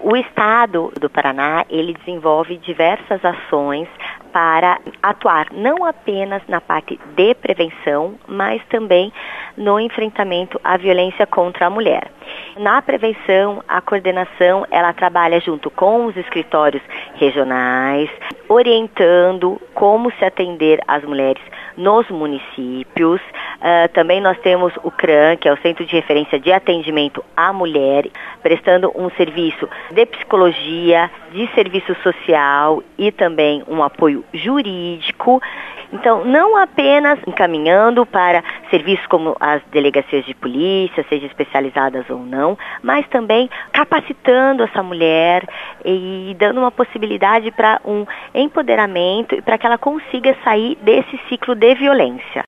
O Estado do Paraná, ele desenvolve diversas ações para atuar não apenas na parte de prevenção, mas também no enfrentamento à violência contra a mulher. Na prevenção, a coordenação, ela trabalha junto com os escritórios regionais, orientando como se atender às mulheres nos municípios. Também nós temos o CRAM, que é o Centro de Referência de Atendimento à Mulher, prestando um serviço de psicologia, de serviço social e também um apoio jurídico. Então, não apenas encaminhando para serviços como as delegacias de polícia, sejam especializadas ou não, mas também capacitando essa mulher e dando uma possibilidade para um empoderamento e para que ela consiga sair desse ciclo de violência.